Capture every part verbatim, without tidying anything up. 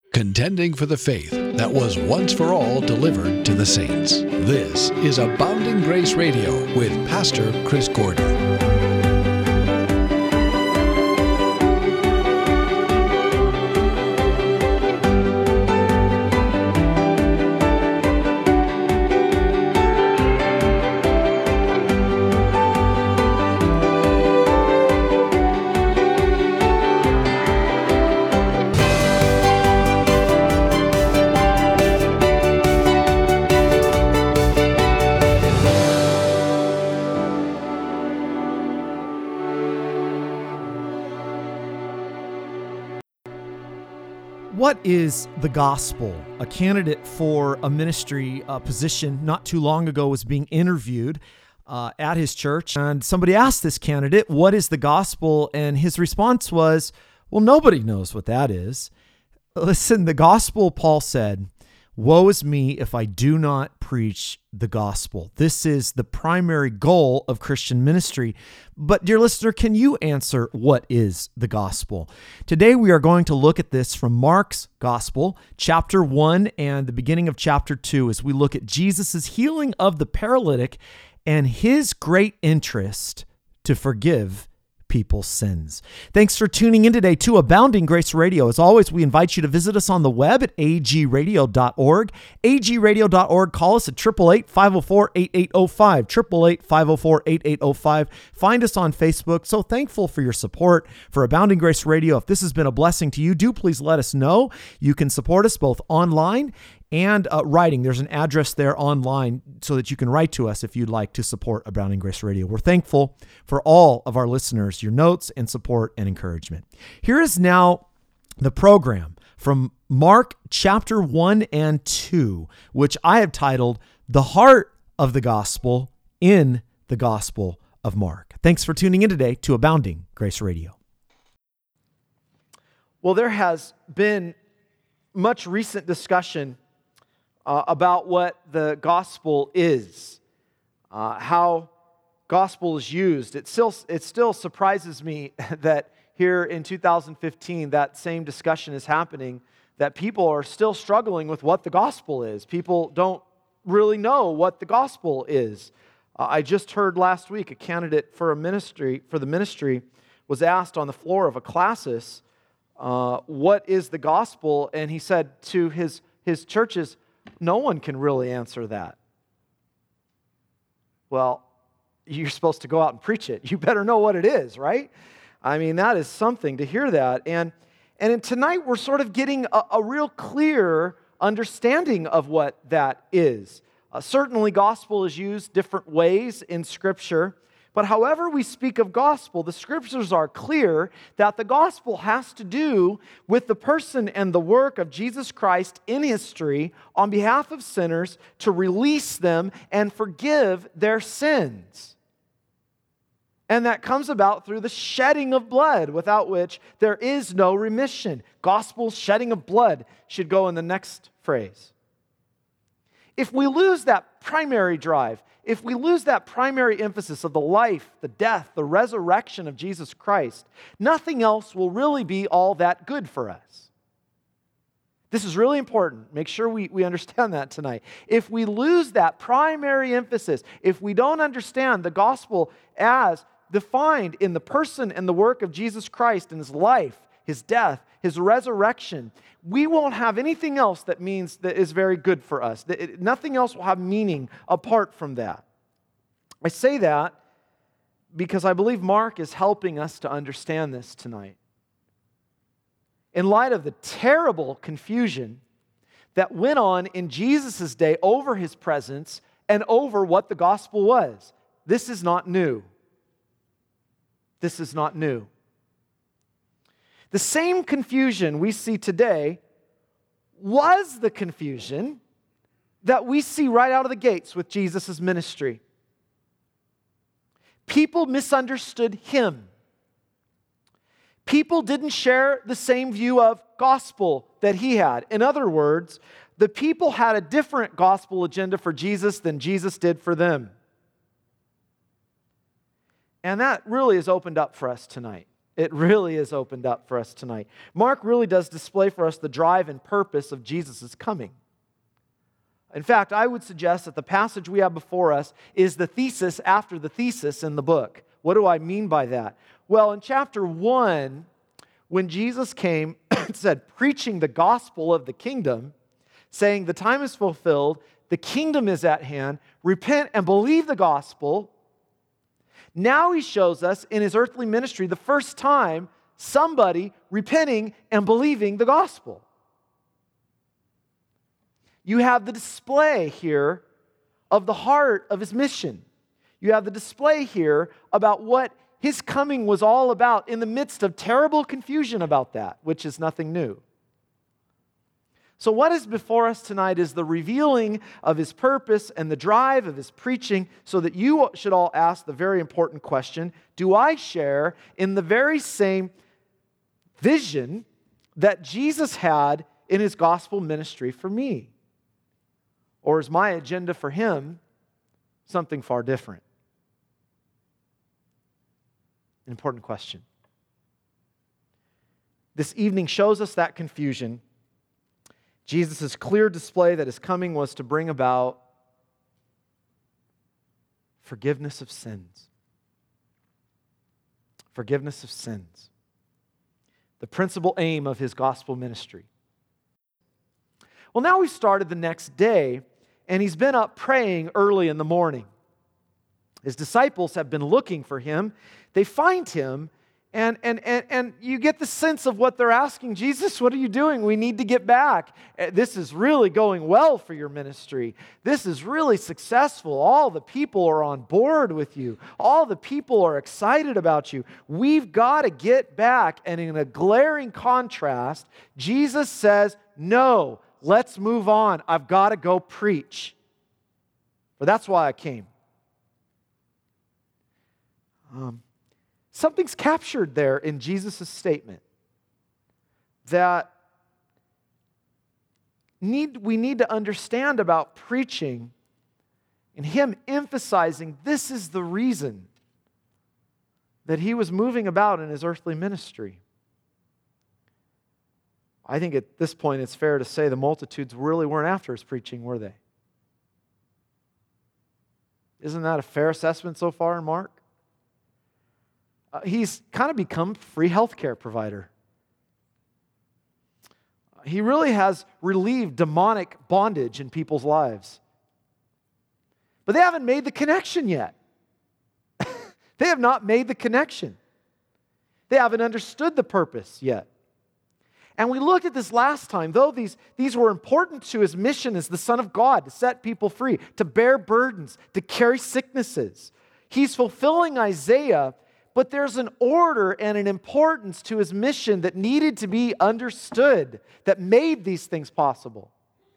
Contending for the faith that was once for all delivered to the saints. This is Abounding Grace Radio with Pastor Chris Gordon. What is the gospel? A candidate for a ministry uh, position not too long ago was being interviewed uh, at his church, and somebody asked this candidate, what is the gospel? And his response was, well, nobody knows what that is. Listen, the gospel, Paul said, woe is me if I do not preach the gospel. This is the primary goal of Christian ministry. But dear listener, can you answer what is the gospel? Today we are going to look at this from Mark's gospel, chapter one and the beginning of chapter two, as we look at Jesus' healing of the paralytic and his great interest to forgive people's sins. Thanks for tuning in today to Abounding Grace Radio. As always, we invite you to visit us on the web at a g radio dot org. a g radio dot org. Call us at eight eight eight, five oh four, eight eight oh five, eight eight eight, five oh four, eight eight oh five. Find us on Facebook. So thankful for your support for Abounding Grace Radio. If this has been a blessing to you, do please let us know. You can support us both online and uh, writing. There's an address there online so that you can write to us if you'd like to support Abounding Grace Radio. We're thankful for all of our listeners, your notes and support and encouragement. Here is now the program from Mark chapter one and two, which I have titled The Heart of the Gospel in the Gospel of Mark. Thanks for tuning in today to Abounding Grace Radio. Well, there has been much recent discussion Uh, about what the gospel is, uh, how gospel is used. It still, it still surprises me that here in two thousand fifteen, that same discussion is happening, that people are still struggling with what the gospel is. People don't really know what the gospel is. Uh, I just heard last week a candidate for a ministry, for the ministry, was asked on the floor of a classis, uh, what is the gospel? And he said to his, his churches, no one can really answer that. Well, you're supposed to go out and preach it. You better know what it is, right? I mean, that is something to hear that. And, and tonight we're sort of getting a, a real clear understanding of what that is. Uh, certainly gospel is used different ways in Scripture. But however we speak of gospel, the Scriptures are clear that the gospel has to do with the person and the work of Jesus Christ in history on behalf of sinners to release them and forgive their sins. And that comes about through the shedding of blood, without which there is no remission. Gospel shedding of blood should go in the next phrase. If we lose that primary drive, if we lose that primary emphasis of the life, the death, the resurrection of Jesus Christ, nothing else will really be all that good for us. This is really important. Make sure we, we understand that tonight. If we lose that primary emphasis, if we don't understand the gospel as defined in the person and the work of Jesus Christ and His life, His death, His resurrection, we won't have anything else that means that is very good for us. Nothing else will have meaning apart from that. I say that because I believe Mark is helping us to understand this tonight. In light of the terrible confusion that went on in Jesus' day over His presence and over what the gospel was, this is not new. This is not new. The same confusion we see today was the confusion that we see right out of the gates with Jesus' ministry. People misunderstood Him. People didn't share the same view of gospel that He had. In other words, the people had a different gospel agenda for Jesus than Jesus did for them. And that really is opened up for us tonight. It really is opened up for us tonight. Mark really does display for us the drive and purpose of Jesus' coming. In fact, I would suggest that the passage we have before us is the thesis after the thesis in the book. What do I mean by that? Well, in chapter one, when Jesus came, it said, preaching the gospel of the kingdom, saying the time is fulfilled, the kingdom is at hand, repent and believe the gospel. Now he shows us in his earthly ministry the first time somebody repenting and believing the gospel. You have the display here of the heart of his mission. You have the display here about what his coming was all about in the midst of terrible confusion about that, which is nothing new. So what is before us tonight is the revealing of his purpose and the drive of his preaching, so that you should all ask the very important question, do I share in the very same vision that Jesus had in his gospel ministry for me? Or is my agenda for him something far different? An important question. This evening shows us that confusion. Jesus' clear display that his coming was to bring about forgiveness of sins. Forgiveness of sins. The principal aim of his gospel ministry. Well, now we've started the next day, and he's been up praying early in the morning. His disciples have been looking for him. They find him, and, and, and, and you get the sense of what they're asking. Jesus, what are you doing? We need to get back. This is really going well for your ministry. This is really successful. All the people are on board with you. All the people are excited about you. We've got to get back. And in a glaring contrast, Jesus says, no, let's move on. I've got to go preach. But that's why I came. Um, something's captured there in Jesus' statement that need, we need to understand about preaching, and him emphasizing this is the reason that he was moving about in his earthly ministry. I think at this point it's fair to say the multitudes really weren't after his preaching, were they? Isn't that a fair assessment so far in Mark? Uh, he's kind of become free healthcare provider. He really has relieved demonic bondage in people's lives. But they haven't made the connection yet. They have not made the connection. They haven't understood the purpose yet. And we looked at this last time, though these, these were important to his mission as the Son of God, to set people free, to bear burdens, to carry sicknesses. He's fulfilling Isaiah, but there's an order and an importance to his mission that needed to be understood that made these things possible.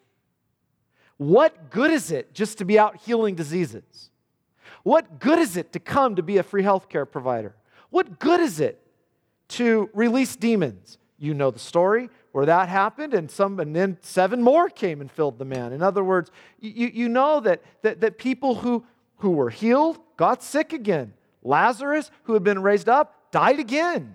What good is it just to be out healing diseases? What good is it to come to be a free healthcare provider? What good is it to release demons? You know the story where that happened, and some, and then seven more came and filled the man. In other words, you, you know that, that, that people who, who were healed got sick again. Lazarus, who had been raised up, died again.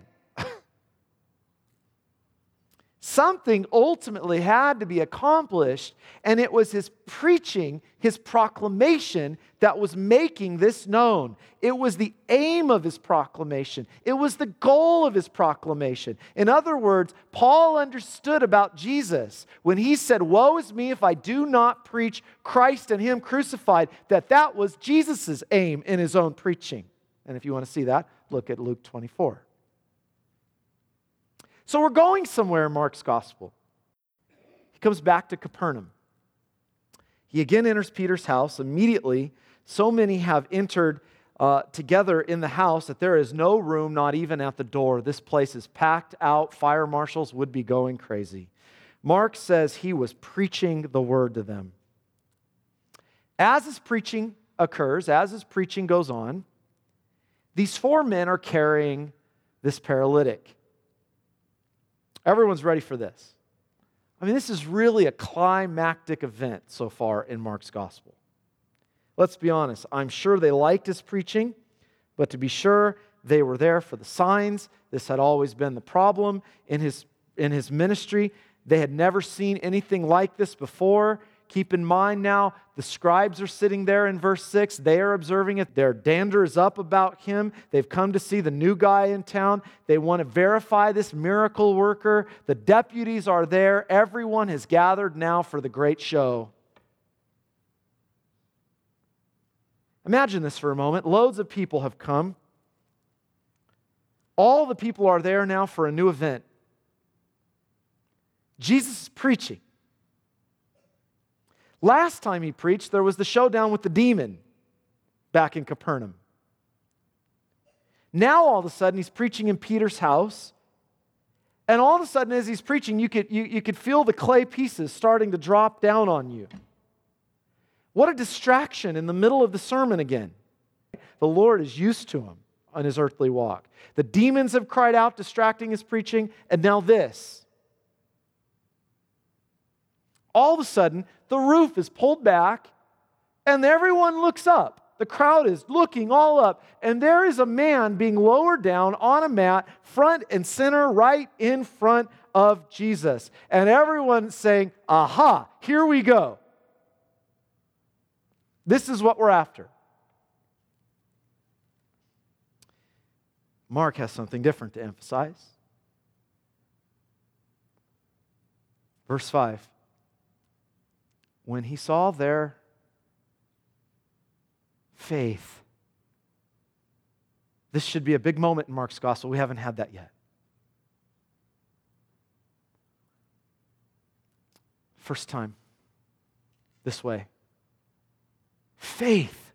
Something ultimately had to be accomplished, and it was his preaching, his proclamation that was making this known. It was the aim of his proclamation. It was the goal of his proclamation. In other words, Paul understood about Jesus when he said, "Woe is me if I do not preach Christ and him crucified," that that was Jesus' aim in his own preaching. And if you want to see that, look at Luke twenty-four. So we're going somewhere in Mark's gospel. He comes back to Capernaum. He again enters Peter's house. Immediately, so many have entered uh, together in the house that there is no room, not even at the door. This place is packed out. Fire marshals would be going crazy. Mark says he was preaching the word to them. As his preaching occurs, as his preaching goes on, these four men are carrying this paralytic. Everyone's ready for this. I mean, this is really a climactic event so far in Mark's gospel. Let's be honest. I'm sure they liked his preaching, but to be sure, they were there for the signs. This had always been the problem in his, in his ministry. They had never seen anything like this before. Keep in mind now, the scribes are sitting there in verse six. They are observing it. Their dander is up about him. They've come to see the new guy in town. They want to verify this miracle worker. The deputies are there. Everyone has gathered now for the great show. Imagine this for a moment. Loads of people have come. All the people are there now for a new event. Jesus is preaching. Last time he preached, there was the showdown with the demon back in Capernaum. Now, all of a sudden, he's preaching in Peter's house. And all of a sudden, as he's preaching, you could, you, you could feel the clay pieces starting to drop down on you. What a distraction in the middle of the sermon again. The Lord is used to him on his earthly walk. The demons have cried out, distracting his preaching, and now this. All of a sudden, the roof is pulled back, and everyone looks up. The crowd is looking all up, and there is a man being lowered down on a mat, front and center, right in front of Jesus. And everyone's saying, aha, here we go. This is what we're after. Mark has something different to emphasize. Verse five. When he saw their faith, this should be a big moment in Mark's gospel. We haven't had that yet. First time, this way. Faith.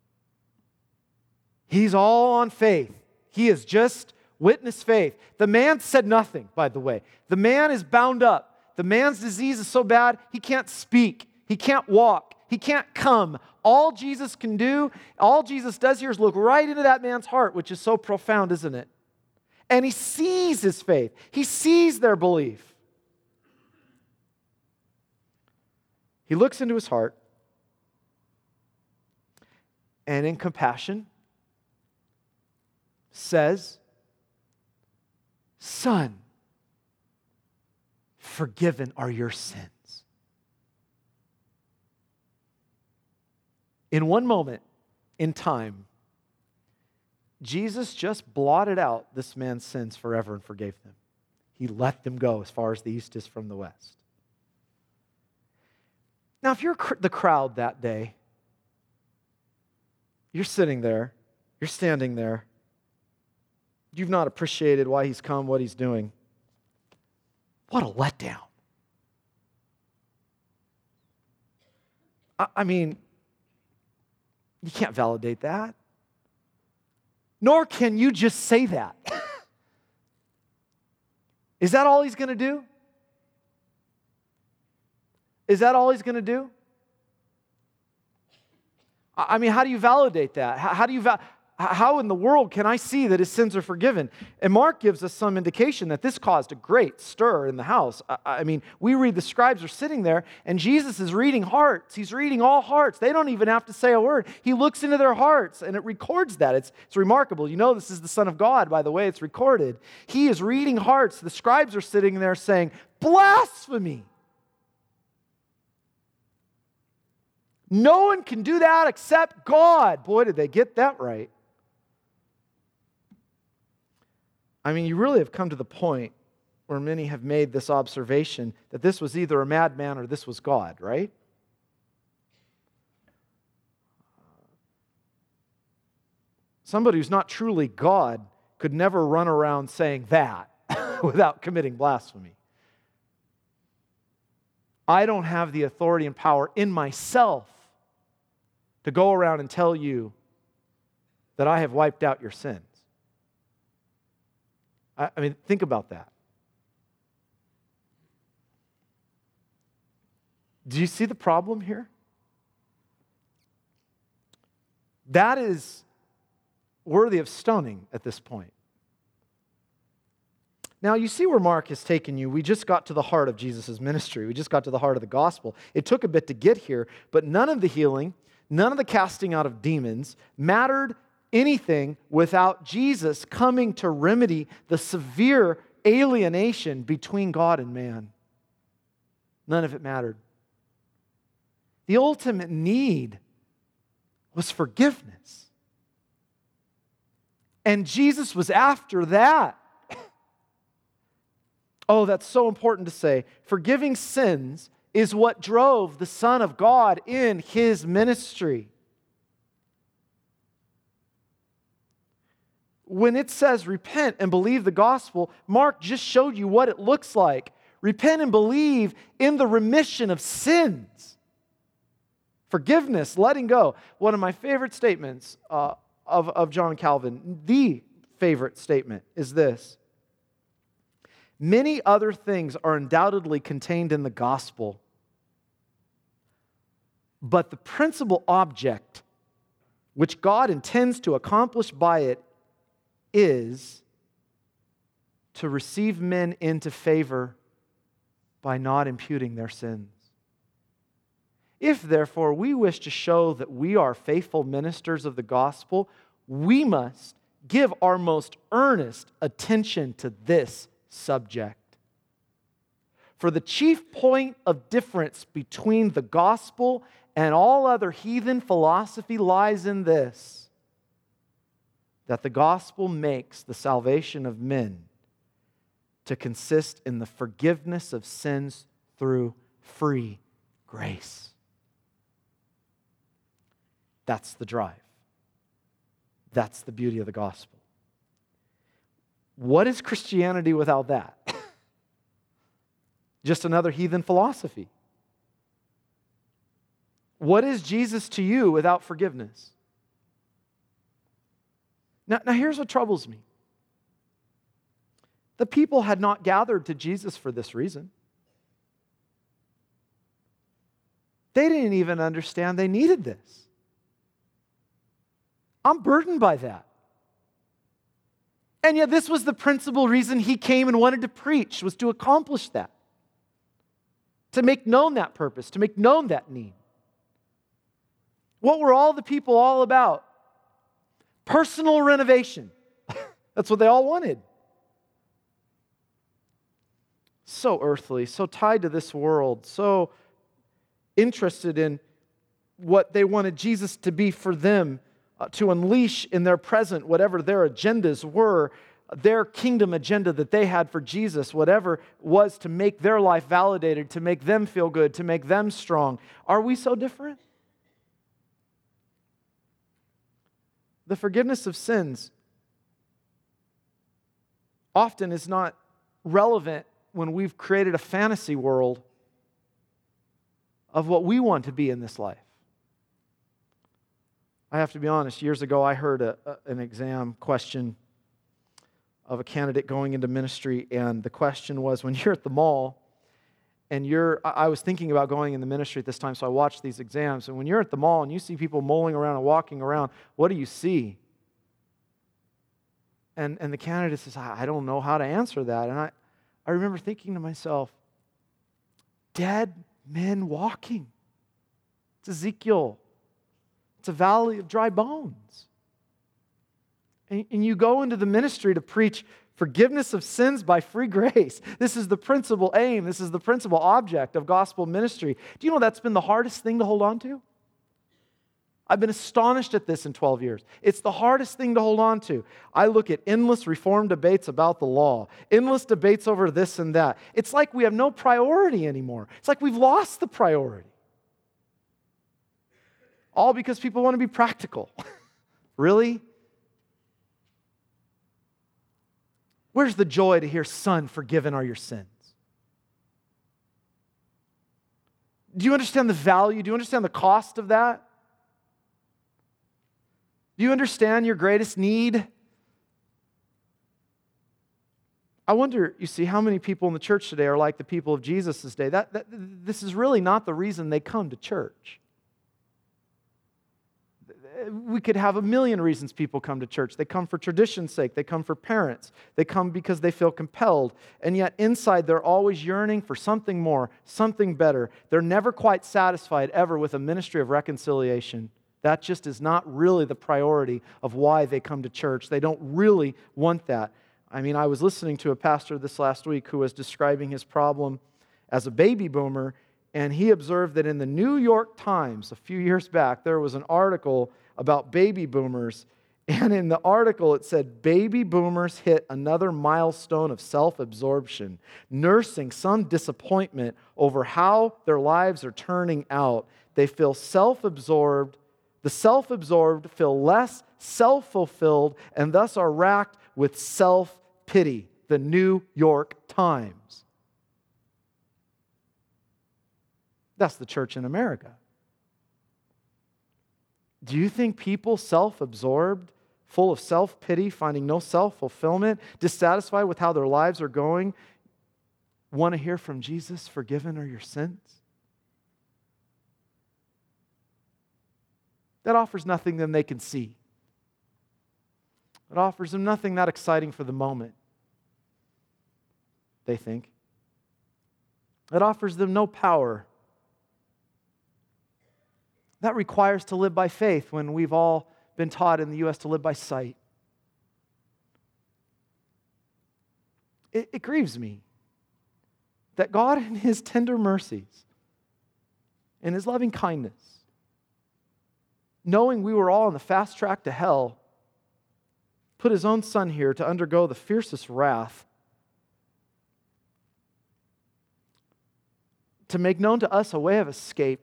He's all on faith. He has just witnessed faith. The man said nothing, by the way. The man is bound up. The man's disease is so bad, he can't speak. He can't walk. He can't come. All Jesus can do, all Jesus does here is look right into that man's heart, which is so profound, isn't it? And he sees his faith. He sees their belief. He looks into his heart, and in compassion says, "Son, forgiven are your sins." In one moment in time, Jesus just blotted out this man's sins forever and forgave them. He let them go as far as the east is from the west. Now, if you're the crowd that day, you're sitting there, you're standing there, you've not appreciated why he's come, what he's doing. What a letdown. I, I mean, you can't validate that. Nor can you just say that. Is that all he's going to do? Is that all he's going to do? I mean, how do you validate that? How, how do you va- how in the world can I see that his sins are forgiven? And Mark gives us some indication that this caused a great stir in the house. I, I mean, we read the scribes are sitting there, and Jesus is reading hearts. He's reading all hearts. They don't even have to say a word. He looks into their hearts, and it records that. It's, it's remarkable. You know this is the Son of God, by the way. It's recorded. He is reading hearts. The scribes are sitting there saying, blasphemy. No one can do that except God. Boy, did they get that right. I mean, you really have come to the point where many have made this observation that this was either a madman or this was God, right? Somebody who's not truly God could never run around saying that without committing blasphemy. I don't have the authority and power in myself to go around and tell you that I have wiped out your sins. I, I mean, think about that. Do you see the problem here? That is worthy of stoning at this point. Now, you see where Mark has taken you. We just got to the heart of Jesus' ministry. We just got to the heart of the gospel. It took a bit to get here, but none of the healing, none of the casting out of demons mattered anything without Jesus coming to remedy the severe alienation between God and man. None of it mattered. The ultimate need was forgiveness. And Jesus was after that. Oh, that's so important to say. Forgiving sins is what drove the Son of God in His ministry. When it says repent and believe the gospel, Mark just showed you what it looks like. Repent and believe in the remission of sins. Forgiveness, letting go. One of my favorite statements uh, of, of John Calvin, the favorite statement, is this. Many other things are undoubtedly contained in the gospel, but the principal object which God intends to accomplish by it is to receive men into favor by not imputing their sins. If, therefore, we wish to show that we are faithful ministers of the gospel, we must give our most earnest attention to this subject. For the chief point of difference between the gospel and all other heathen philosophy lies in this, that the gospel makes the salvation of men to consist in the forgiveness of sins through free grace. That's the drive. That's the beauty of the gospel. What is Christianity without that? Just another heathen philosophy. What is Jesus to you without forgiveness? Now, now here's what troubles me. The people had not gathered to Jesus for this reason. They didn't even understand they needed this. I'm burdened by that. And yet this was the principal reason He came and wanted to preach, was to accomplish that. To make known that purpose, to make known that need. What were all the people all about? Personal renovation. That's what they all wanted. So earthly, so tied to this world, so interested in what they wanted Jesus to be for them, uh, to unleash in their present whatever their agendas were, their kingdom agenda that they had for Jesus, whatever was to make their life validated, to make them feel good, to make them strong. Are we so different? The forgiveness of sins often is not relevant when we've created a fantasy world of what we want to be in this life. I have to be honest, years ago I heard a, a, an exam question of a candidate going into ministry, and the question was, when you're at the mall, and you're, I was thinking about going in the ministry at this time, so I watched these exams, and when you're at the mall and you see people mulling around and walking around, what do you see? And, and the candidate says, I don't know how to answer that. And I, I remember thinking to myself, dead men walking. It's Ezekiel. It's a valley of dry bones. And, and you go into the ministry to preach forgiveness of sins by free grace. This is the principal aim. This is the principal object of gospel ministry. Do you know that's been the hardest thing to hold on to? I've been astonished at this in twelve years. It's the hardest thing to hold on to. I look at endless reform debates about the law, endless debates over this and that. It's like we have no priority anymore. It's like we've lost the priority. All because people want to be practical. Really? Where's the joy to hear, son, forgiven are your sins? Do you understand the value? Do you understand the cost of that? Do you understand your greatest need? I wonder, you see, how many people in the church today are like the people of Jesus' day. That, that, this is really not the reason they come to church. We could have a million reasons people come to church. They come for tradition's sake. They come for parents. They come because they feel compelled. And yet inside they're always yearning for something more, something better. They're never quite satisfied ever with a ministry of reconciliation That just is not really the priority of why they come to church. They don't really want that. I mean, I was listening to a pastor this last week who was describing his problem as a baby boomer, and he observed that in the New York Times a few years back, there was an article about baby boomers, and in the article it said, baby boomers hit another milestone of self-absorption, nursing some disappointment over how their lives are turning out. They feel self-absorbed. The self-absorbed feel less self-fulfilled and thus are racked with self-pity. The New York Times. That's the church in America. Do you think people self-absorbed, full of self-pity, finding no self-fulfillment, dissatisfied with how their lives are going, want to hear from Jesus, forgiven are your sins? That offers nothing that they can see. It offers them nothing that exciting for the moment, they think. It offers them no power. That requires to live by faith when we've all been taught in the U S to live by sight. It, it grieves me that God in His tender mercies and His loving kindness, knowing we were all on the fast track to hell, put His own Son here to undergo the fiercest wrath, to make known to us a way of escape,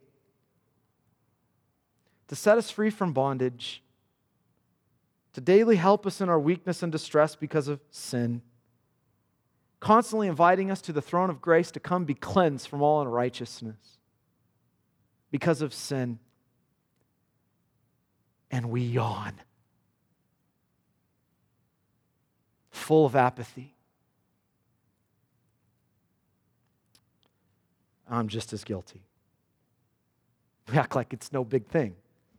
to set us free from bondage, to daily help us in our weakness and distress because of sin, constantly inviting us to the throne of grace to come be cleansed from all unrighteousness because of sin. And we yawn, full of apathy. I'm just as guilty. We act like it's no big thing.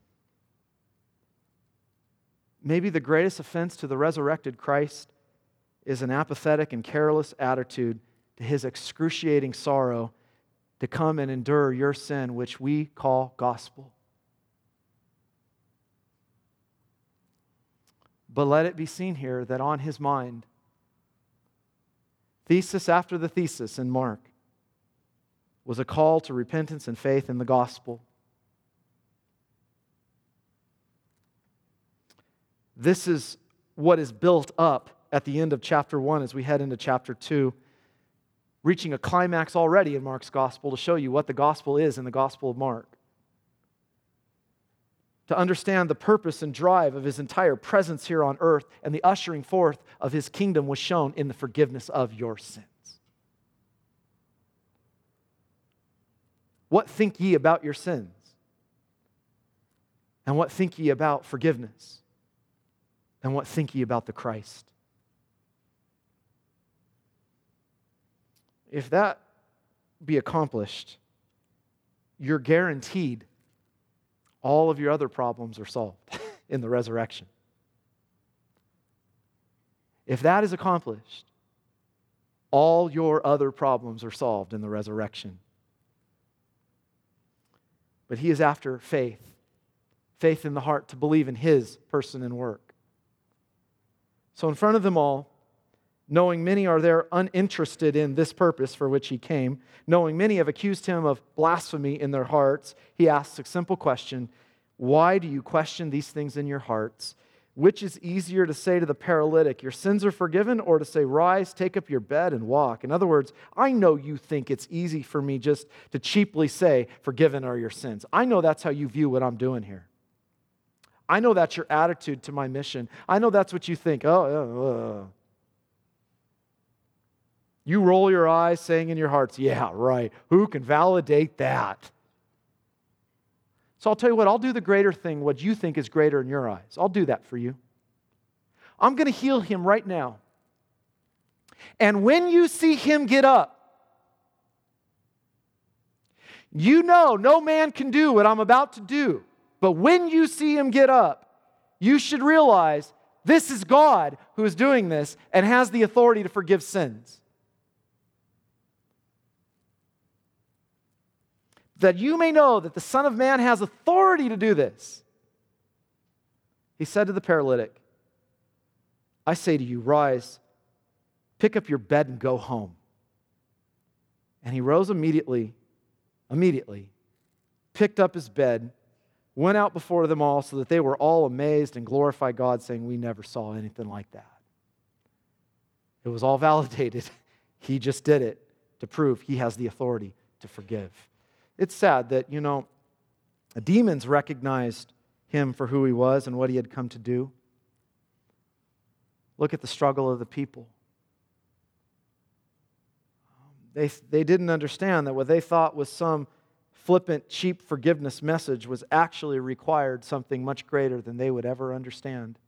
Maybe the greatest offense to the resurrected Christ is an apathetic and careless attitude to His excruciating sorrow to come and endure your sin, which we call gospel. But let it be seen here that on His mind, thesis after the thesis in Mark, was a call to repentance and faith in the gospel. This is what is built up at the end of chapter one as we head into chapter two, reaching a climax already in Mark's gospel to show you what the gospel is in the gospel of Mark. To understand the purpose and drive of His entire presence here on earth and the ushering forth of His kingdom was shown in the forgiveness of your sins. What think ye about your sins? And what think ye about forgiveness? And what think ye about the Christ? If that be accomplished, you're guaranteed all of your other problems are solved in the resurrection. If that is accomplished, all your other problems are solved in the resurrection. But He is after faith, faith in the heart to believe in His person and work. So in front of them all, knowing many are there uninterested in this purpose for which He came, knowing many have accused Him of blasphemy in their hearts, He asks a simple question: why do you question these things in your hearts? Which is easier to say to the paralytic, your sins are forgiven, or to say, rise, take up your bed and walk? In other words, I know you think it's easy for me just to cheaply say, forgiven are your sins. I know that's how you view what I'm doing here. I know that's your attitude to my mission. I know that's what you think. Oh, uh, uh. You roll your eyes saying in your hearts, yeah, right. Who can validate that? So I'll tell you what, I'll do the greater thing, what you think is greater in your eyes. I'll do that for you. I'm going to heal him right now. And when you see him get up, you know no man can do what I'm about to do. But when you see him get up, you should realize this is God who is doing this and has the authority to forgive sins. That you may know that the Son of Man has authority to do this. He said to the paralytic, I say to you, rise, pick up your bed and go home. And he rose immediately, immediately, picked up his bed, went out before them all so that they were all amazed and glorified God, saying, we never saw anything like that. It was all validated. He just did it to prove he has the authority to forgive. It's sad that, you know, the demons recognized him for who he was and what he had come to do. Look at the struggle of the people. They, they didn't understand that what they thought was some flippant, cheap forgiveness message was actually required something much greater than they would ever understand.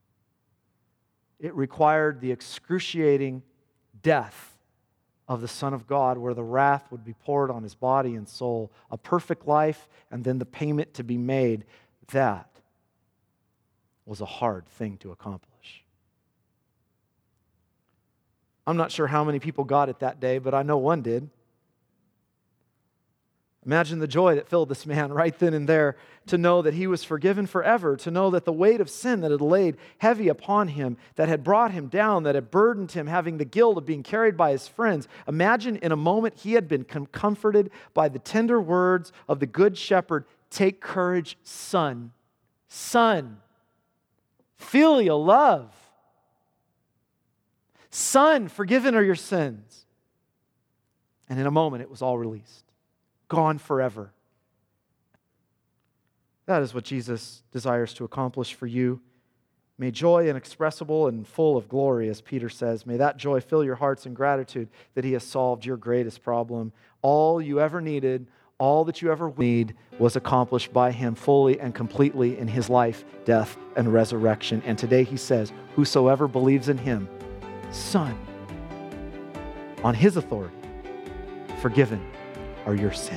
It required the excruciating death of the Son of God, where the wrath would be poured on his body and soul, a perfect life, and then the payment to be made. That was a hard thing to accomplish. I'm not sure how many people got it that day, but I know one did. Imagine the joy that filled this man right then and there to know that he was forgiven forever, to know that the weight of sin that had laid heavy upon him, that had brought him down, that had burdened him, having the guilt of being carried by his friends. Imagine in a moment he had been com- comforted by the tender words of the Good Shepherd, take courage, son. Son. Filial love. Son, forgiven are your sins. And in a moment it was all released. Gone forever. That is what Jesus desires to accomplish for you. May joy inexpressible and full of glory, as Peter says, may that joy fill your hearts in gratitude that he has solved your greatest problem. All you ever needed, all that you ever need was accomplished by him fully and completely in his life, death, and resurrection. And today he says, whosoever believes in him, Son, on his authority, forgiven are your sins.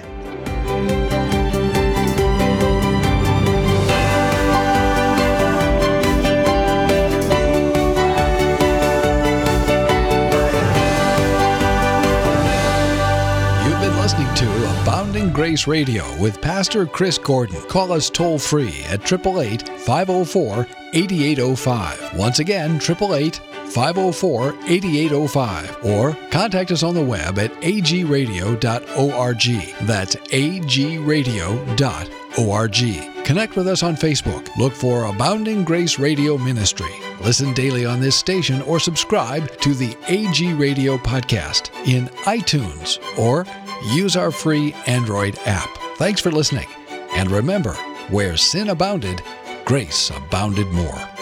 You've been listening to Abounding Grace Radio with Pastor Chris Gordon. Call us toll free at eight eight eight, five oh four, eight eight oh five. Once again, eight eight eight, five oh four, eight eight oh five, or contact us on the web at a g radio dot org. That's a g radio dot org. Connect with us on Facebook. Look for Abounding Grace Radio Ministry. Listen daily on this station or subscribe to the A G Radio podcast in iTunes or use our free Android app. Thanks for listening. And remember, where sin abounded, grace abounded more.